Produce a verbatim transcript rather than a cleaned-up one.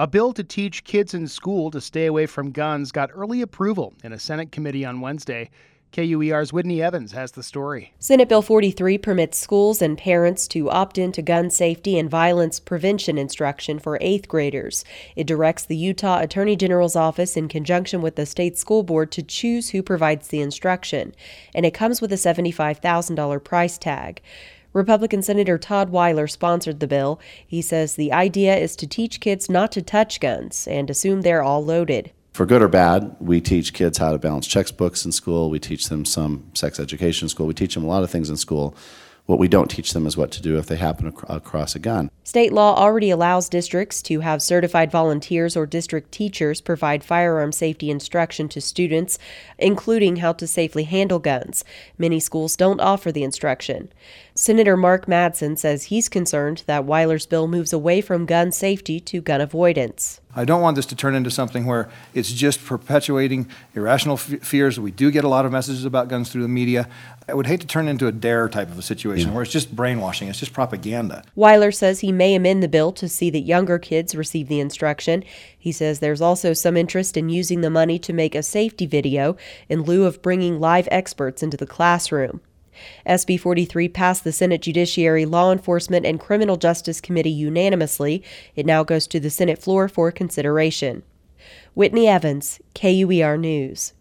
A bill to teach kids in school to stay away from guns got early approval in a Senate committee on Wednesday. K U E R's Whitney Evans has the story. Senate Bill forty-three permits schools and parents to opt into gun safety and violence prevention instruction for eighth graders. It directs the Utah Attorney General's office in conjunction with the state school board to choose who provides the instruction, and it comes with a seventy-five thousand dollars price tag. Republican Senator Todd Weiler sponsored the bill. He says the idea is to teach kids not to touch guns and assume they're all loaded. For good or bad, we teach kids how to balance textbooks in school. We teach them some sex education in school. We teach them a lot of things in school. What we don't teach them is what to do if they happen ac- across a gun. State law already allows districts to have certified volunteers or district teachers provide firearm safety instruction to students, including how to safely handle guns. Many schools don't offer the instruction. Senator Mark Madsen says he's concerned that Weiler's bill moves away from gun safety to gun avoidance. I don't want this to turn into something where it's just perpetuating irrational f- fears. We do get a lot of messages about guns through the media. I would hate to turn into a dare type of a situation yeah. where it's just brainwashing, it's just propaganda. Weiler says he may amend the bill to see that younger kids receive the instruction. He says there's also some interest in using the money to make a safety video in lieu of bringing live experts into the classroom. S B forty-three passed the Senate Judiciary, Law Enforcement, and Criminal Justice Committee unanimously. It now goes to the Senate floor for consideration. Whitney Evans, K U E R News.